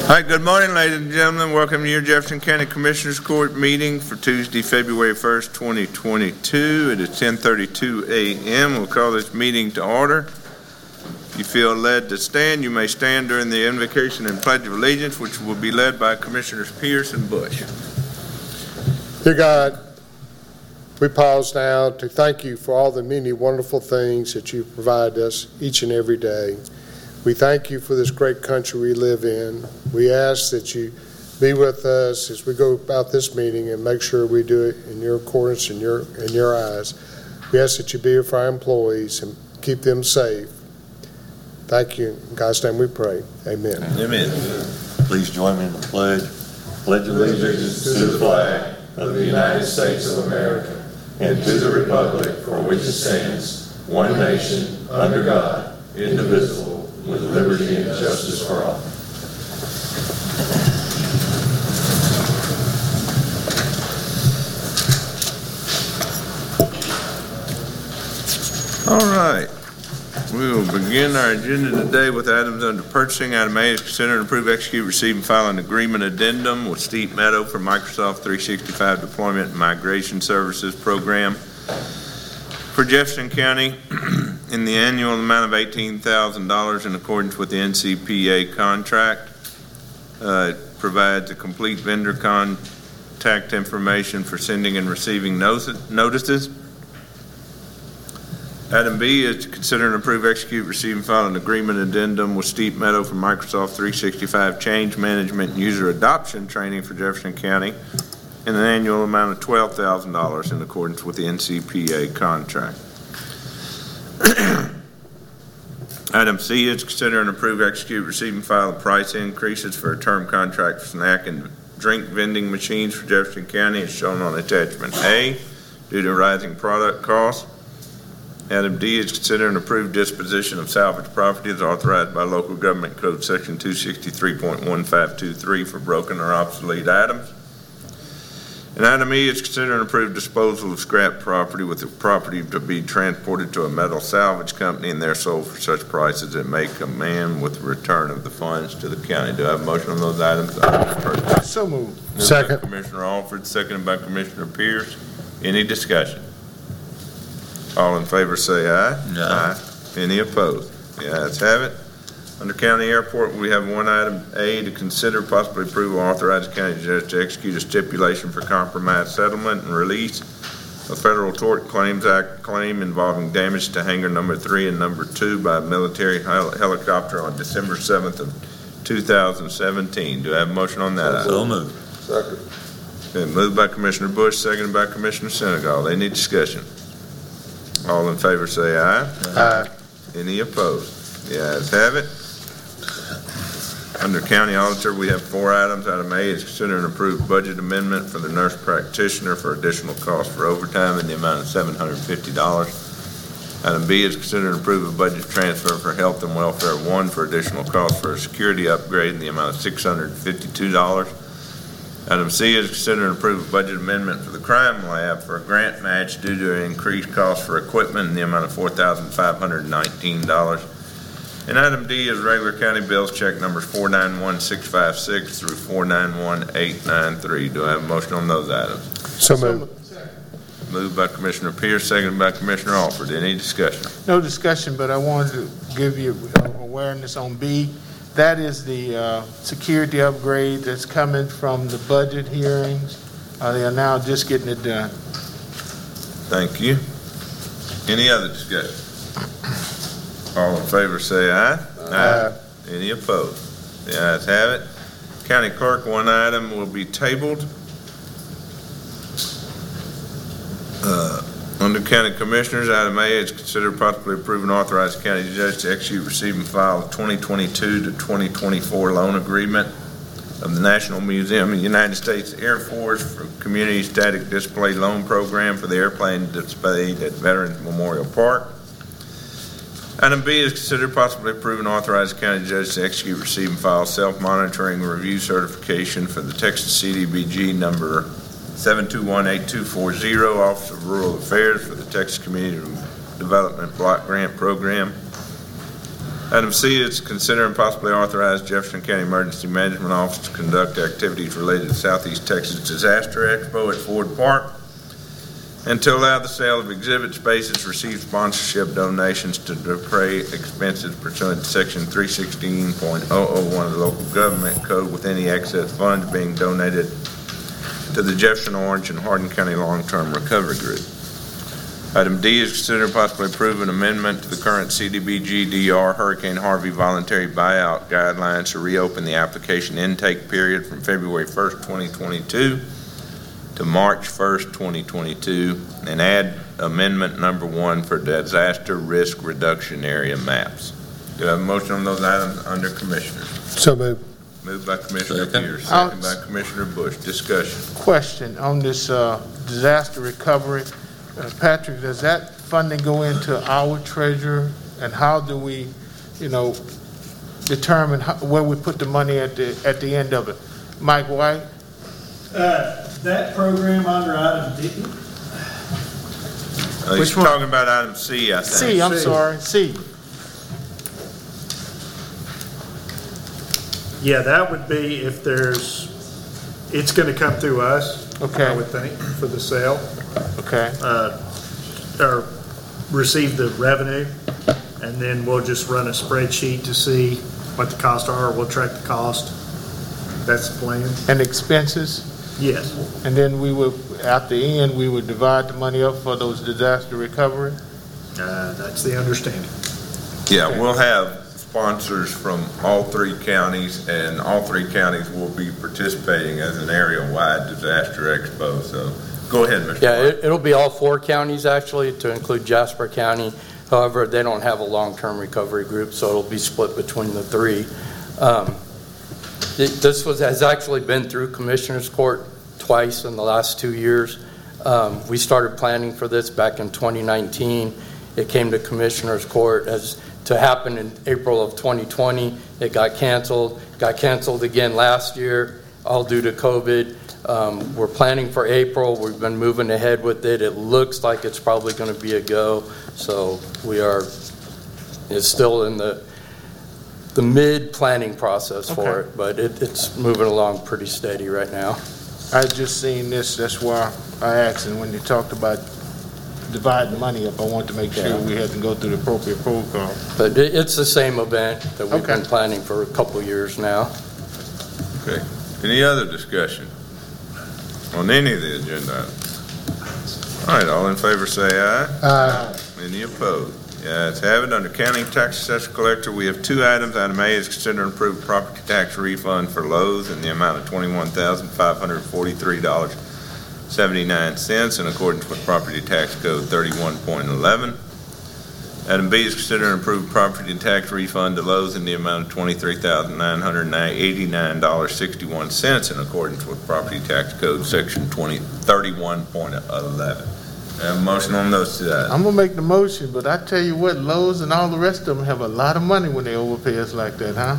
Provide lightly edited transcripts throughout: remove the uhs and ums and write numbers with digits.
All right, good morning, ladies and gentlemen. Welcome to your Jefferson County Commissioners Court meeting for Tuesday, February 1st, 2022. It is 10:32 a.m. We'll call this meeting to order. If you feel led to stand, you may stand during the invocation and pledge of allegiance, which will be led by Commissioners Pierce and Bush. Dear God, we pause now to thank you for all the many wonderful things that you provide us each and every day. We thank you for this great country we live in. We ask that you be with us as we go about this meeting and make sure we do it in your accordance and in your eyes. We ask that you be here for our employees and keep them safe. Thank you. In God's name we pray. Amen. Amen. Please join me in the pledge. Pledge allegiance to the flag of the United States of America and to the republic for which it stands, one nation, under God, indivisible, with liberty and justice for all. All right. We will begin our agenda today with items under purchasing. Item A is consider and approve, execute, receive, and file an agreement addendum with Steep Meadow for Microsoft 365 Deployment and Migration Services Program for Jefferson County in the annual amount of $18,000 in accordance with the NCPA contract. It provides a complete vendor contact information for sending and receiving notices. Item B is to consider and approve, execute, receive, and file an agreement addendum with Steep Meadow for Microsoft 365 Change Management and User Adoption Training for Jefferson County in an annual amount of $12,000 in accordance with the NCPA contract. Item C is to consider and approve, execute, receive, and file price increases for a term contract for snack and drink vending machines for Jefferson County as shown on attachment A due to rising product costs. Item D is consider and approve disposition of salvage property as authorized by Local Government Code Section 263.1523 for broken or obsolete items. And item E is consider and approve disposal of scrap property with the property to be transported to a metal salvage company and there sold for such price as it may command with return of the funds to the county. Do I have a motion on those items? So moved. Second. By Commissioner Alford, seconded by Commissioner Pierce. Any discussion? All in favor say aye. Aye. Any opposed? The ayes have it. Under County Airport, we have one item A to consider possibly approval authorize the county judge to execute a stipulation for compromise settlement and release of Federal Tort Claims Act claim involving damage to hangar number 3 and number 2 by a military helicopter on December 7th of 2017. Do I have a motion on that item? So moved. Second. Okay, moved by Commissioner Bush, seconded by Commissioner Senegal. Any discussion? All in favor say aye. Aye. Any opposed? The ayes have it. Under County Auditor, we have four items. Item A is consider and approve budget amendment for the nurse practitioner for additional cost for overtime in the amount of $750. Item B is consider and approve a budget transfer for Health and Welfare 1 for additional cost for a security upgrade in the amount of $652. Item C is consider and approve a budget amendment for the Crime Lab for a grant match due to increased cost for equipment in the amount of $4,519. And item D is regular county bills check numbers 491656 through 491893. Do I have a motion on those items? So moved. Moved by Commissioner Pierce, seconded by Commissioner Alford. Any discussion? No discussion, but I wanted to give you awareness on B. That is the security upgrade that's coming from the budget hearings. They are now just getting it done. Thank you. Any other discussion? All in favor say aye. Aye. Any opposed? The ayes have it. County Clerk, one item will be tabled. Under County Commissioners, item A is consider possibly approve and authorize the county judge to execute, receive, and file the 2022 to 2024 loan agreement of the National Museum of the United States Air Force for Community Static Display Loan Program for the airplane displayed at Veterans Memorial Park. Item B is consider possibly approve and authorize the county judge to execute, receive, and file self-monitoring review certification for the Texas CDBG number 7218240, Office of Rural Affairs for the Texas Community Development Block Grant Program. Item C is to consider and possibly authorize Jefferson County Emergency Management Office to conduct activities related to Southeast Texas Disaster Expo at Ford Park, and to allow the sale of exhibit spaces, receive sponsorship donations to defray expenses pursuant to Section 316.001 of the Local Government Code, with any excess funds being donated to the Jefferson, Orange, and Hardin County Long-Term Recovery Group. Item D is consider and possibly approve an amendment to the current CDBG-DR Hurricane Harvey voluntary buyout guidelines to reopen the application intake period from February 1st, 2022 to March 1st, 2022, and add amendment number 1 for disaster risk reduction area maps. Do I have a motion on those items under Commissioners? So moved. Moved by Commissioner Pierce, second by Commissioner Bush. Discussion. Question on this disaster recovery. Patrick, does that funding go into our treasurer, and how do we, determine where we put the money at the end of it? Mike White? That program under item D. Which one? Talking about item C, I think. C, I'm sorry, C. Yeah, that would be if it's going to come through us, Okay. I would think, for the sale. Okay. Or receive the revenue, and then we'll just run a spreadsheet to see what the costs are. We'll track the cost. That's the plan. And expenses? Yes. And then we would, at the end, we would divide the money up for those disaster recovery? That's the understanding. Yeah, Okay. we'll have sponsors from all 3 counties, and all 3 counties will be participating as an area-wide disaster expo. So go ahead, Mr. Yeah, White. it'll be all 4 counties actually, to include Jasper County. However, they don't have a long-term recovery group, so it'll be split between the 3. This has actually been through Commissioner's Court twice in the last 2 years. We started planning for this back in 2019. It came to Commissioner's Court as to happen in April of 2020. It got canceled again last year, all due to COVID. We're planning for April. We've been moving ahead with it. It looks like it's probably going to be a go. So it's still in the mid-planning process for Okay. it, but it's moving along pretty steady right now. I just seen this, that's why I asked, and when you talked about dividing money up, I wanted to make sure we had to go through the appropriate protocol. But it's the same event that we've Okay. been planning for a couple years now. Okay. Any other discussion on any of the agenda items? All right, all in favor say aye. Aye. Any opposed? Ayes have it. Under County Tax Assessor Collector, we have 2 items. Item A is consider and approve property tax refund for Lowe's in the amount of $21,543.79 in accordance with Property Tax Code 31.11. Item B is consider and approve property tax refund to Lowe's in the amount of $23,989.61 in accordance with Property Tax Code Section 31.11. Have a motion on those 2 items. I'm gonna make the motion, but I tell you what, Lowe's and all the rest of them have a lot of money when they overpay us like that, huh?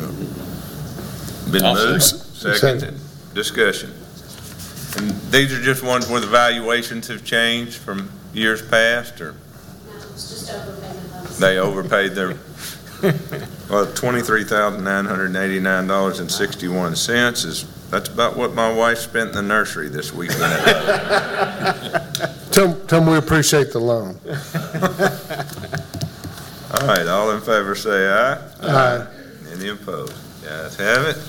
Been moved, Second. seconded, discussion. And these are just ones where the valuations have changed from years past, or No, it's just overpayment on the. they overpaid their, well, $23,989.61 that's about what my wife spent in the nursery this weekend. Tell them we appreciate the loan. All right, all in favor say aye. Aye. Any opposed? Ayes have it.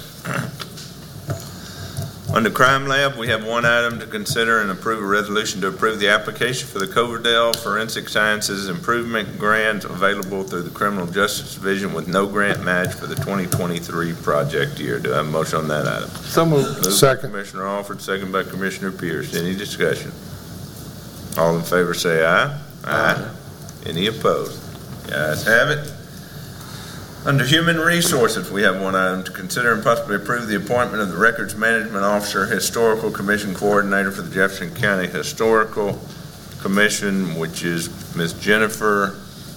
Under Crime Lab, we have 1 item to consider and approve a resolution to approve the application for the Coverdale Forensic Sciences Improvement Grant available through the Criminal Justice Division with no grant match for the 2023 project year. Do I have a motion on that item? So moved. Moved by Second. Commissioner Alford, second by Commissioner Pierce. Any discussion? All in favor say aye. Aye. Any opposed? Ayes have it. Under Human Resources, we have 1 item to consider and possibly approve the appointment of the Records Management Officer, Historical Commission Coordinator for the Jefferson County Historical Commission, which is Ms. Jennifer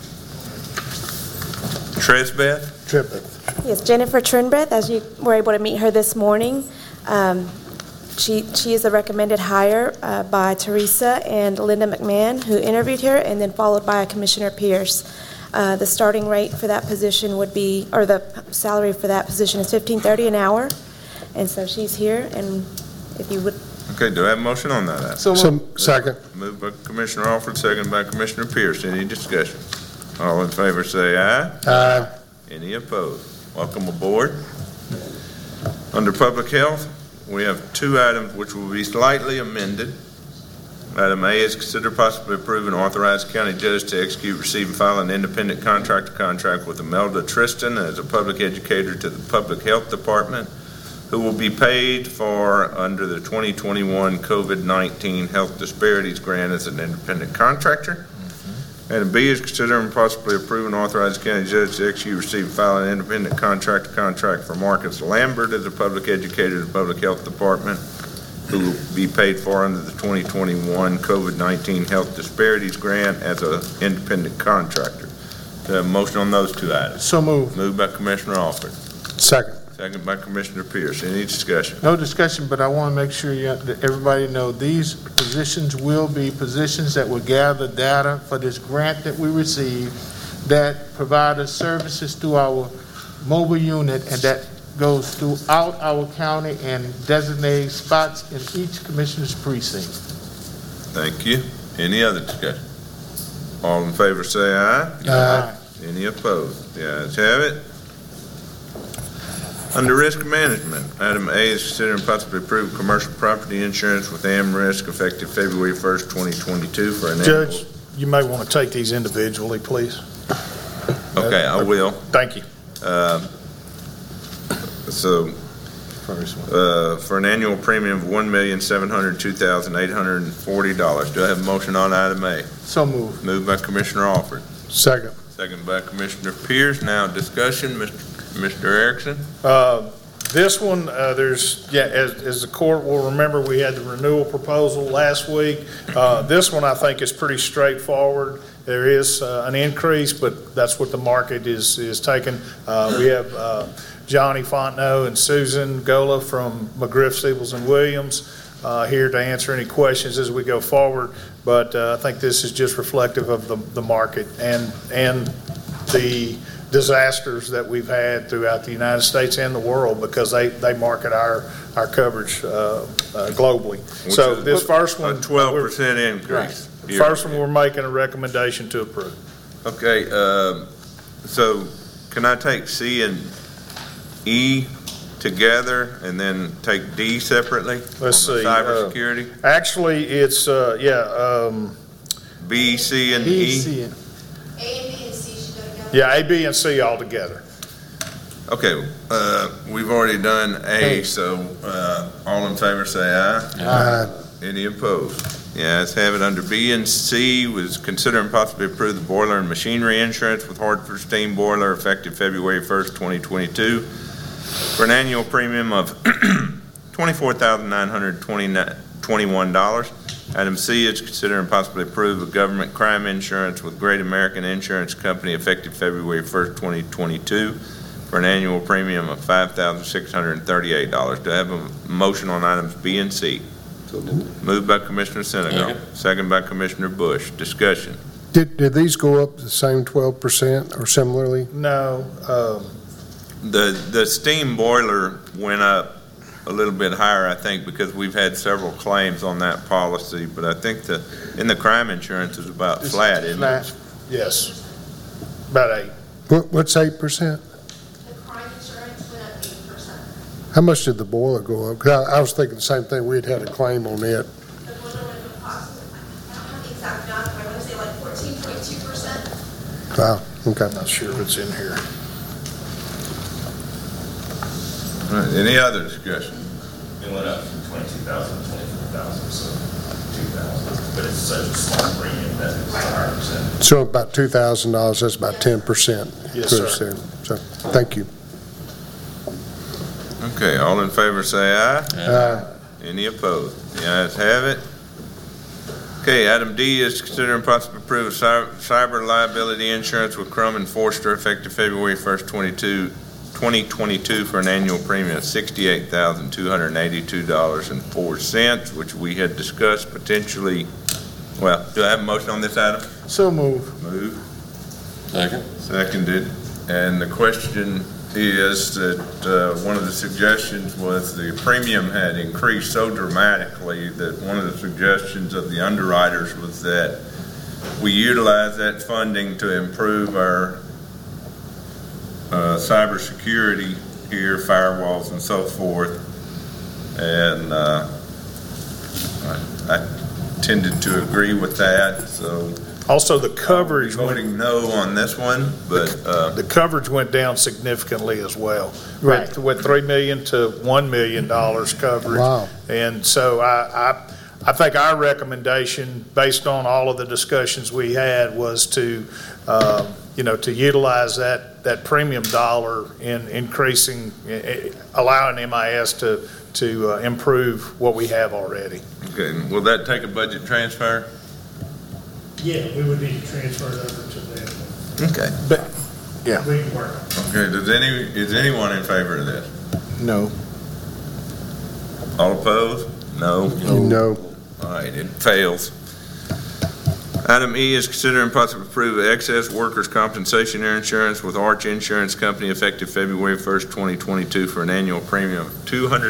Tresbeth. Trippett. Yes, Jennifer Trinbreth, as you were able to meet her this morning. She is a recommended hire by Teresa and Linda McMahon, who interviewed her, and then followed by Commissioner Pierce. The starting rate for that position would be, or the salary for that position is $15.30 an hour. And so she's here, and if you would. Okay, do I have a motion on that? Second. Moved by Commissioner Alford, second by Commissioner Pierce. Any discussion? All in favor say aye. Aye. Any opposed? Welcome aboard. Under Public Health, we have two items which will be slightly amended. Item A is consider possibly approving authorized county judge to execute, receive, and file an independent contractor contract with Imelda Tristan as a public educator to the Public Health Department, who will be paid for under the 2021 COVID-19 Health Disparities Grant as an independent contractor. Item B is considering possibly approving authorized county judge to execute, receive, and file an independent contractor contract for Marcus Lambert as a public educator to the Public Health Department, who will be paid for under the 2021 COVID-19 Health Disparities Grant as an independent contractor. Do I have a motion on those two items? So moved. Moved by Commissioner Alford, Second. second by Commissioner Pierce. Any discussion? No discussion, but I want to make sure that everybody know these positions will be positions that will gather data for this grant that we receive that provide us services through our mobile unit, and that goes throughout our county and designated spots in each commissioner's precinct. Thank you. Any other discussion? All in favor say aye. Aye. Any opposed? The ayes have it. Under Risk Management, item A is consider and possibly approve commercial property insurance with AmRisk effective February 1st, 2022 for an annual. Judge, you may want to take these individually, please. Okay, I will. Thank you. So, for an annual premium of $1,702,840. Do I have a motion on item A? So moved. Moved by Commissioner Alford, Second. second by Commissioner Pierce. Now discussion, Mr. Erickson. This one, as the court will remember, we had the renewal proposal last week. This one, I think, is pretty straightforward. There is an increase, but that's what the market is taking. We have Johnny Fontenot and Susan Gola from McGriff, Steebles, and Williams here to answer any questions as we go forward. But I think this is just reflective of the market and the disasters that we've had throughout the United States and the world, because they market our coverage globally. So this first one, a 12% increase. the first one we're making a recommendation to approve. Okay, so can I take C and E together and then take D separately? Let's on the see, cybersecurity? Actually, it's, B, C, and B, E? C, and- A and B and C should go together. yeah, A, B, and C all together. Okay, we've already done A, so all in favor say aye. Aye. Any opposed? Yeah, let's have it. Under B and C was consider and possibly approve the boiler and machinery insurance with Hartford Steam Boiler effective February 1st, 2022 for an annual premium of $24,921. Item C is consider and possibly approve a government crime insurance with Great American Insurance Company effective February 1st, 2022 for an annual premium of $5,638. Do I have a motion on items B and C? Moved by Commissioner Senegal, second by Commissioner Bush. Discussion. Did these go up the same 12% or similarly? No, The steam boiler went up a little bit higher, I think, because we've had several claims on that policy, but I think in the crime insurance is about flat, isn't it? Flat. yes, about 8. What's 8%? The crime insurance went up 8%. How much did the boiler go up? 'Cause I was thinking the same thing. We'd had a claim on it. The boiler went up approximately, I don't have the exact amount, but I want to say like 14.2%. Wow, okay. Not sure if it's in here. All right, any other discussion? It went up from 22,000 to 24,000, so 2,000. But it's such a small premium that it's 100%. So about $2,000, that's about 10%. Yes, sir. There. So, thank you. Okay, all in favor say aye. Aye. Any opposed? The ayes have it. Okay, item D is consider and possibly approve cyber liability insurance with Crum and Forster effective February 1st, 2022 for an annual premium of $68,282.04, which we had discussed potentially. Well, do I have a motion on this item? So moved. Move. Second. Seconded. And the question is that one of the suggestions was the premium had increased so dramatically that one of the suggestions of the underwriters was that we utilize that funding to improve our cybersecurity here, firewalls and so forth. And I tended to agree with that, so. Also, the coverage went, Voting no on this one, but. the coverage went down significantly as well. Right. Went $3 million to $1 million coverage. Wow. And so I think our recommendation, based on all of the discussions we had, was to, to utilize that premium dollar in increasing, allowing MIS to improve what we have already. Okay, will that take a budget transfer? Yeah, we would need to transfer it over to them. Okay. Yeah. We can work. Okay, is anyone in favor of this? No. All opposed? No? No. All right, it fails. Item E is consider and possibly approve excess workers' compensation insurance with Arch Insurance Company effective February 1st, 2022 for an annual premium of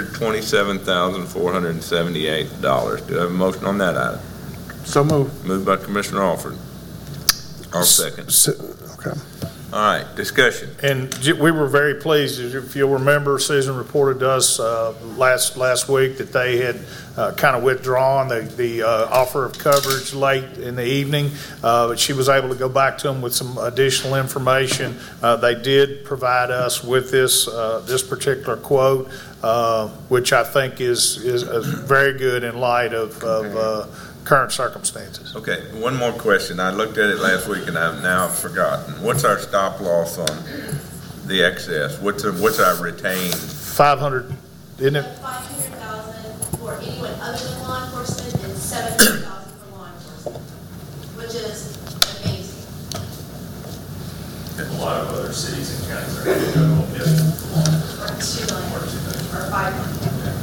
$227,478. Do I have a motion on that item? So moved. Moved by Commissioner Alford. I'll second. Okay. All right, discussion. And we were very pleased. If you'll remember, Susan reported to us last week that they had kind of withdrawn the offer of coverage late in the evening, but she was able to go back to them with some additional information. They did provide us with this particular quote, which I think is very good in light of current circumstances. Okay, one more question. I looked at it last week and I've now forgotten. What's our stop loss on the excess? What's our retained? 500, isn't it? 500,000 for anyone other than law enforcement and 700,000 for law enforcement, which is amazing. A lot of other cities and counties are going to go $1 million. Or 2 million, or 5 million.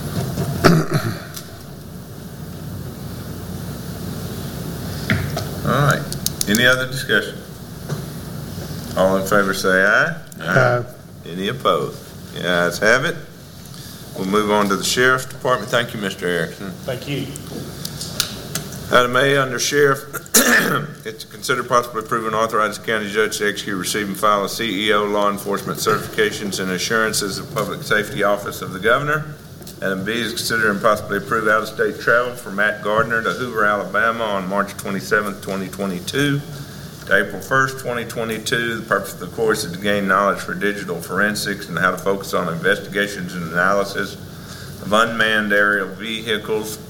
All right. Any other discussion? All in favor say aye. Aye. Any opposed? The ayes have it. We'll move on to the Sheriff's Department. Thank you, Mr. Erickson. Thank you. Item A under Sheriff, it's to consider possibly approving authorizing county judge to execute, receive, and file a CEO law enforcement certifications and assurances of Public Safety Office of the Governor. Item B is consider and possibly approve out-of-state travel for Matt Gardner to Hoover, Alabama on March 27th, 2022 to April 1st, 2022. The purpose of the course is to gain knowledge for digital forensics and how to focus on investigations and analysis of unmanned aerial vehicles.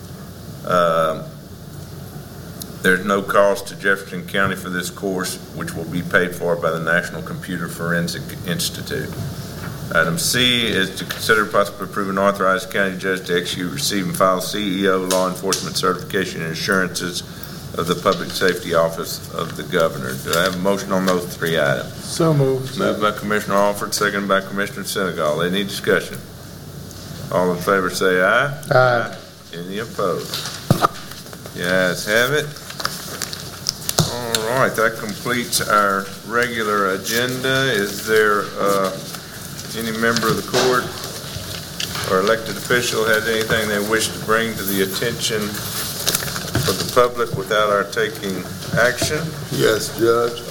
There's no cost to Jefferson County for this course, which will be paid for by the National Computer Forensic Institute. Item C is to consider possibly approving authorized county judge to execute, receive, and file CEO law enforcement certification and assurances of the Public Safety Office of the Governor. Do I have a motion on those three items? So moved. Moved by Commissioner Alford, seconded by Commissioner Senegal. Any discussion? All in favor say aye. Aye. Any opposed? The ayes have it. All right, that completes our regular agenda. Is there any member of the court or elected official has anything they wish to bring to the attention of the public without our taking action? Yes, Judge.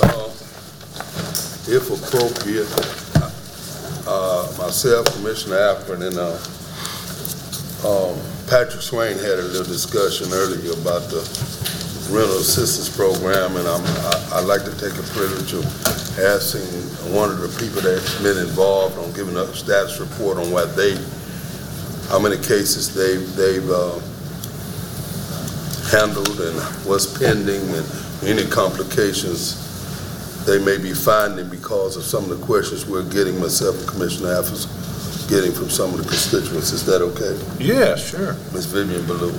If appropriate, myself, Commissioner Alford, and Patrick Swain had a little discussion earlier about the rental assistance program, and I'd like to take a privilege of asking one of the people that's been involved on giving a status report on how many cases they've handled and what's pending and any complications they may be finding because of some of the questions we're getting, myself and Commissioner Alford getting from some of the constituents. Is that okay? Yeah, sure. Ms. Vivian Ballou.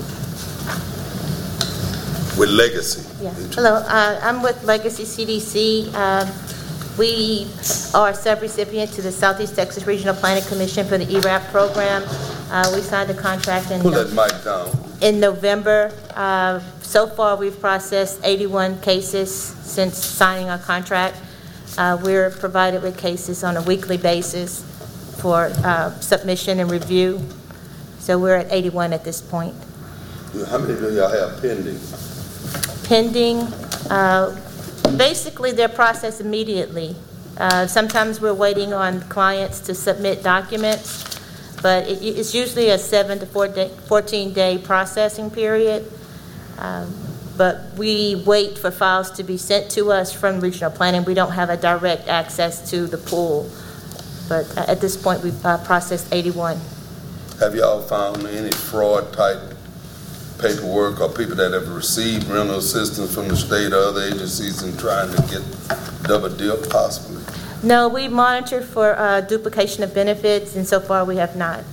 With Legacy. Yeah. Hello, I'm with Legacy CDC. We are subrecipient to the Southeast Texas Regional Planning Commission for the ERAP program. We signed a contract Pull that mic down. in November. So far, we've processed 81 cases since signing our contract. We're provided with cases on a weekly basis for submission and review. So we're at 81 at this point. How many do y'all have pending? Pending, basically they're processed immediately. Sometimes we're waiting on clients to submit documents, but it's usually a 7 to 14-day processing period. But we wait for files to be sent to us from regional planning. We don't have a direct access to the pool. But at this point, we've processed 81. Have y'all found any fraud type paperwork or people that have received rental assistance from the state or other agencies and trying to get double dip possibly? No, we monitor for duplication of benefits, and so far we have not.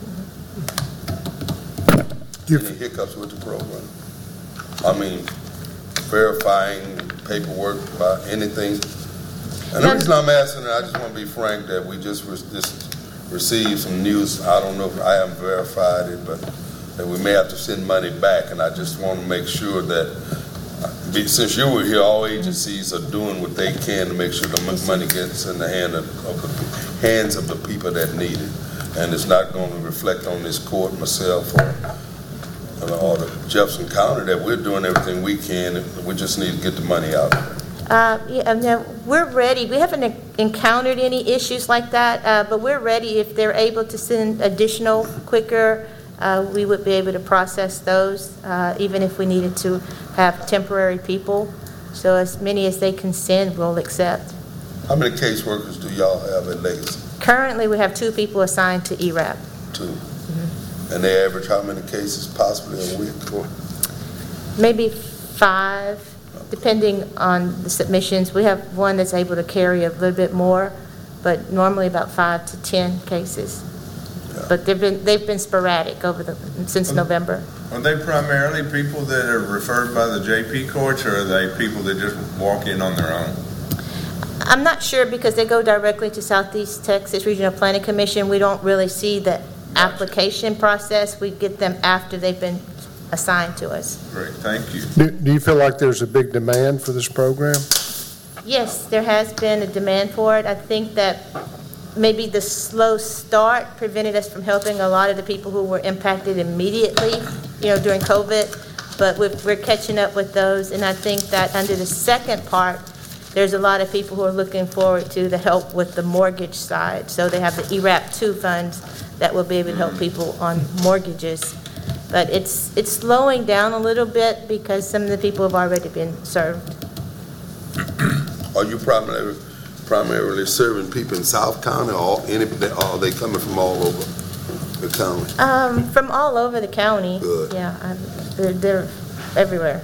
Any hiccups with the program? I mean, verifying paperwork about anything? And the reason I'm asking, I just want to be frank, that we just received some news. I don't know if I haven't verified it, but that we may have to send money back, and I just want to make sure that, since you were here, all agencies are doing what they can to make sure the money gets in the hands of the people that need it, and it's not going to reflect on this court, myself, or the Jefferson County, that we're doing everything we can. We just need to get the money out. Yeah, we're ready. We haven't encountered any issues like that, but we're ready. If they're able to send additional quicker, we would be able to process those, even if we needed to have temporary people. So as many as they can send, we'll accept. How many caseworkers do y'all have at Legacy? Currently, we have 2 people assigned to ERAP. 2. And they average how many cases possibly a week? Maybe 5, depending on the submissions. We have one that's able to carry a little bit more, but normally about 5 to 10 cases. Yeah. But they've been sporadic since November. Are they primarily people that are referred by the JP courts, or are they people that just walk in on their own? I'm not sure, because they go directly to Southeast Texas Regional Planning Commission. We don't really see the application process. We get them after they've been assigned to us. Great, thank you. Do you feel like there's a big demand for this program? Yes, there has been a demand for it. I think that maybe the slow start prevented us from helping a lot of the people who were impacted immediately, during COVID, but we're catching up with those, and I think that under the second part, there's a lot of people who are looking forward to the help with the mortgage side. So they have the ERAP 2 funds that will be able to help people on mortgages. But it's slowing down a little bit because some of the people have already been served. Are you primarily serving people in South County, or are they coming from all over the county? From all over the county. Good. Yeah, they're everywhere.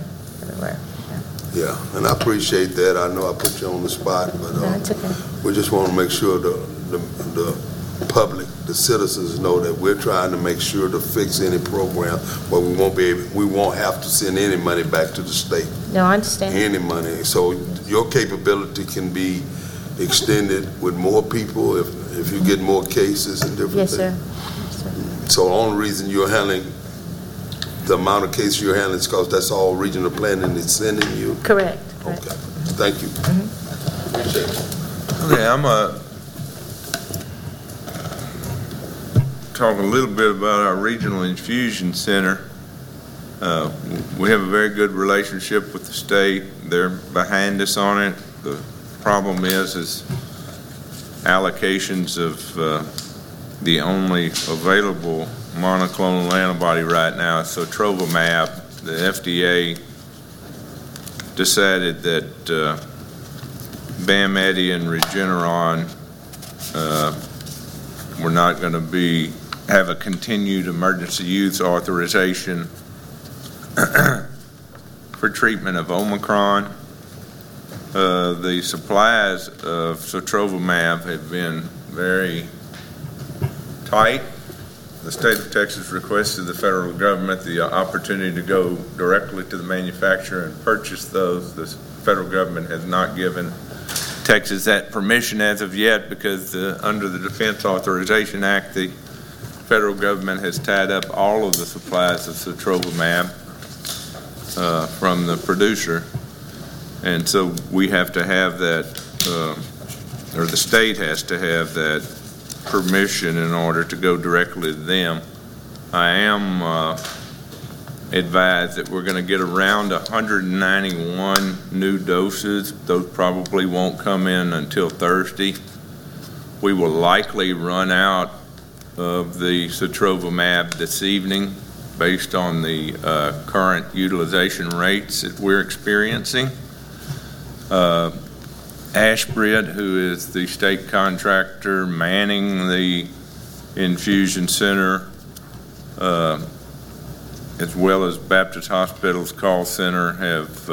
Yeah, and I appreciate that. I know I put you on the spot, but That's okay. We just want to make sure the public, the citizens, know that we're trying to make sure to fix any program where we won't have to send any money back to the state. No, I understand. Any money. So your capability can be extended with more people if you get more cases and different things. Yes, sir. So the only reason you're handling the amount of cases you're handling is because that's all regional planning is sending you? Correct. Okay. Thank you. Appreciate it. Okay, I'm talk a little bit about our regional infusion center. We have a very good relationship with the state. They're behind us on it. The problem is allocations of the only available monoclonal antibody right now is sotrovimab. The FDA decided that BAM-EDI and Regeneron were not going to have a continued emergency use authorization for treatment of Omicron. The supplies of sotrovimab have been very tight. The state of Texas requested the federal government the opportunity to go directly to the manufacturer and purchase those. The federal government has not given Texas that permission as of yet because under the Defense Authorization Act, the federal government has tied up all of the supplies of sotrovimab from the producer. And so we have to have that or the state has to have that permission in order to go directly to them. I am advised that we're going to get around 191 new doses. Those probably won't come in until Thursday. We will likely run out of the sotrovimab this evening based on the current utilization rates that we're experiencing. Ashbridge, who is the state contractor manning the infusion center, as well as Baptist Hospital's call center, have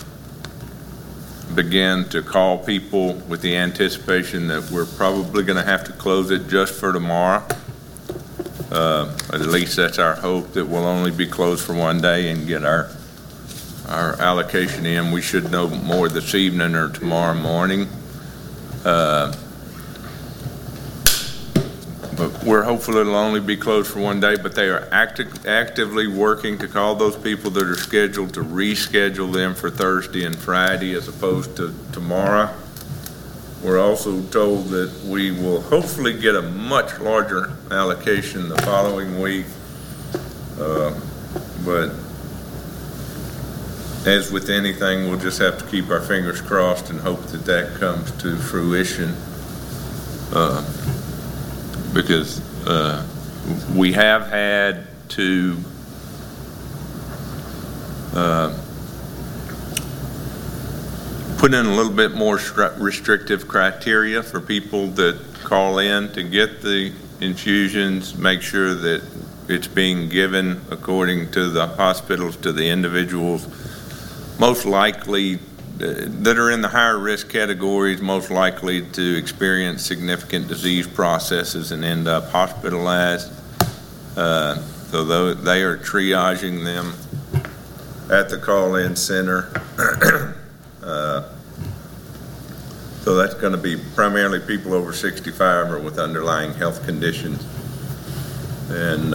began to call people with the anticipation that we're probably going to have to close it just for tomorrow. At least that's our hope, that we'll only be closed for one day and get our allocation in. We should know more this evening or tomorrow morning. But we're hopeful it'll only be closed for one day, but they are actively working to call those people that are scheduled to reschedule them for Thursday and Friday as opposed to tomorrow. We're also told that we will hopefully get a much larger allocation the following week. But as with anything, we'll just have to keep our fingers crossed and hope that that comes to fruition. Because we have had to put in a little bit more restrictive criteria for people that call in to get the infusions, make sure that it's being given according to the hospitals, to the individuals most likely that are in the higher risk categories, most likely to experience significant disease processes and end up hospitalized. So they are triaging them at the call-in center. So that's going to be primarily people over 65 or with underlying health conditions. And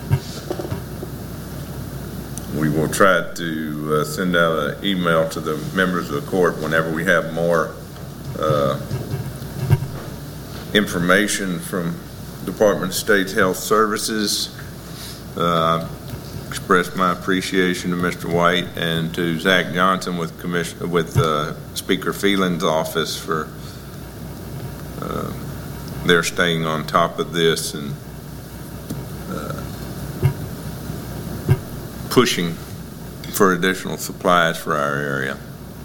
we will try to send out an email to the members of the court whenever we have more information from Department of State Health Services. Express my appreciation to Mr. White and to Zach Johnson with Speaker Phelan's office for their staying on top of this and pushing for additional supplies for our area.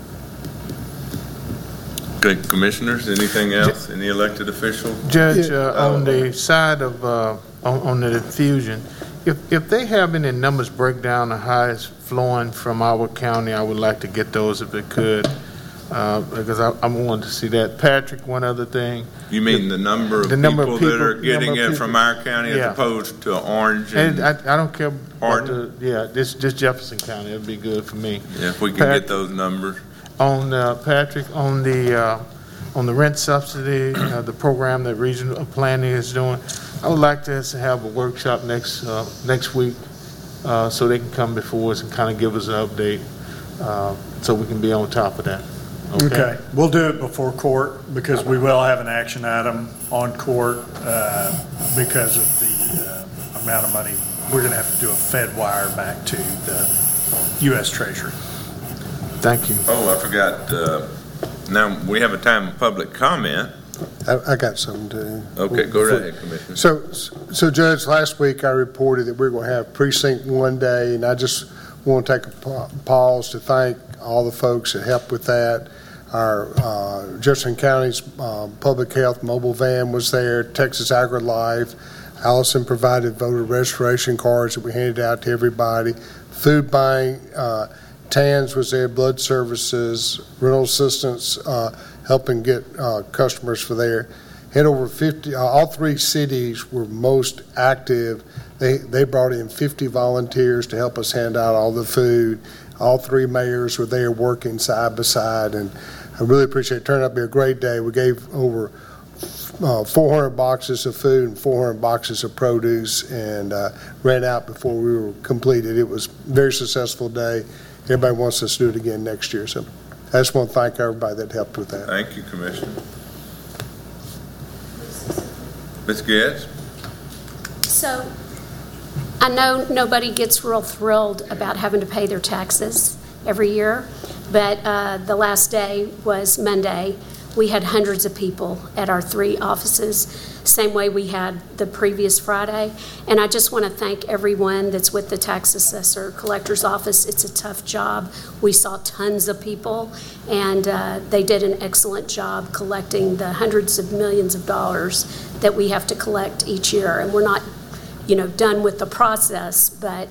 Okay, commissioners, anything else? Any elected officials? Judge, on the side of on the infusion, if they have any numbers breakdown of how it's flowing from our county, I would like to get those if they could, because I wanted to see that. Patrick, one other thing. You mean the number of people that are getting it from our county as opposed to Orange? And I don't care. This Jefferson County, it'd be good for me. Yeah, if we can get those numbers. On Patrick, on the rent subsidy, the program that regional planning is doing, I would like to have a workshop next week so they can come before us and kind of give us an update so we can be on top of that. Okay. We'll do it before court because we will have an action item on court because of the amount of money. We're going to have to do a Fed wire back to the U.S. Treasury. Thank you. Oh, I forgot. Now we have a time of public comment. I got something to. Okay, go right ahead, Commissioner. So, Judge, last week I reported that we're going to have precinct one day, and I just want to take a pause to thank all the folks that helped with that. Our Jefferson County's public health mobile van was there. Texas AgriLife. Allison provided voter registration cards that we handed out to everybody. Food buying. TANS was there, blood services, rental assistance, helping get customers for there. Had over 50, all three cities were most active. They brought in 50 volunteers to help us hand out all the food. All three mayors were there working side by side, and I really appreciate it. It turned out to be a great day. We gave over 400 boxes of food and 400 boxes of produce and ran out before we were completed. It was a very successful day. Everybody wants us to do it again next year. So I just want to thank everybody that helped with that. Thank you, Commissioner. Ms. Getz? So, I know nobody gets real thrilled about having to pay their taxes every year, but the last day was Monday. We had hundreds of people at our 3 offices, same way we had the previous Friday. And I just want to thank everyone that's with the tax assessor, collector's office. It's a tough job. We saw tons of people, and they did an excellent job collecting the hundreds of millions of dollars that we have to collect each year. And we're not, done with the process, but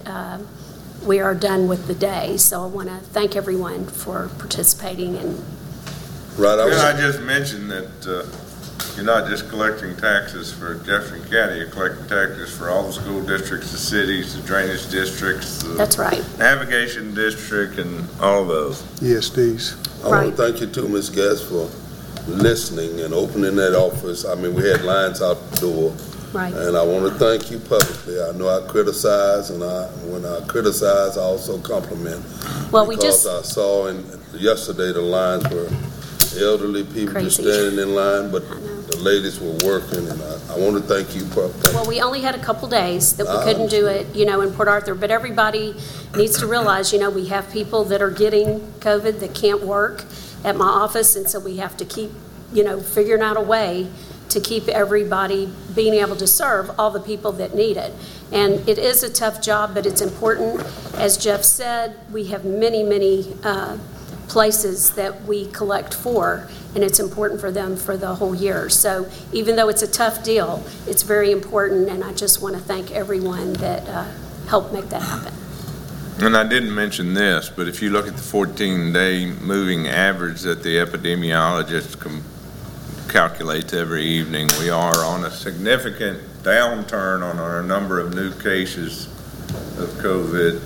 we are done with the day. So I want to thank everyone for participating. And Right. I just mentioned that you're not just collecting taxes for Jefferson County, you're collecting taxes for all the school districts, the cities, the drainage districts, the that's right. navigation district, and all those. ESDs. I want to thank you too, Ms. Gass, for listening and opening that office. I mean, we had lines out the door. Right. And I want to thank you publicly. I know I criticize, and when I criticize, I also compliment. Well, because I saw yesterday the lines were elderly people just standing in line, but the ladies were working, and I want to thank you publicly. Well, we only had a couple days that we couldn't do it, in Port Arthur, but everybody needs to realize, we have people that are getting COVID that can't work at my office, and so we have to keep, figuring out a way to keep everybody being able to serve all the people that need it. And it is a tough job, but it's important. As Jeff said, we have many, many places that we collect for, and it's important for them for the whole year. So even though it's a tough deal, it's very important, and I just want to thank everyone that helped make that happen. And I didn't mention this, but if you look at the 14-day moving average that the epidemiologist calculates every evening, we are on a significant downturn on our number of new cases of COVID,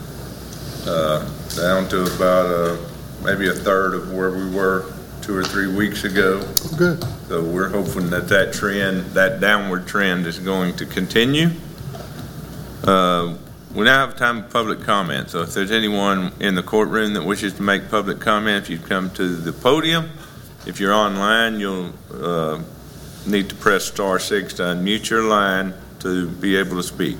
down to about maybe a third of where we were 2 or 3 weeks ago. Good. So we're hoping that trend, that downward trend, is going to continue. We now have time for public comment. So if there's anyone in the courtroom that wishes to make public comment, if you'd come to the podium. If you're online, you'll need to press *6 to unmute your line to be able to speak.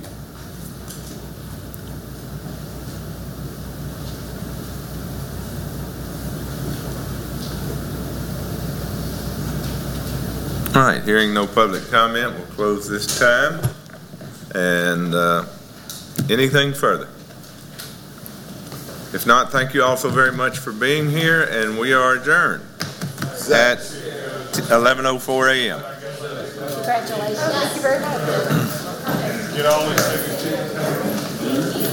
All right, hearing no public comment, we'll close this time. And anything further? If not, thank you all so very much for being here, and we are adjourned at 11:04 a.m. Congratulations. Thank you very much. Get all these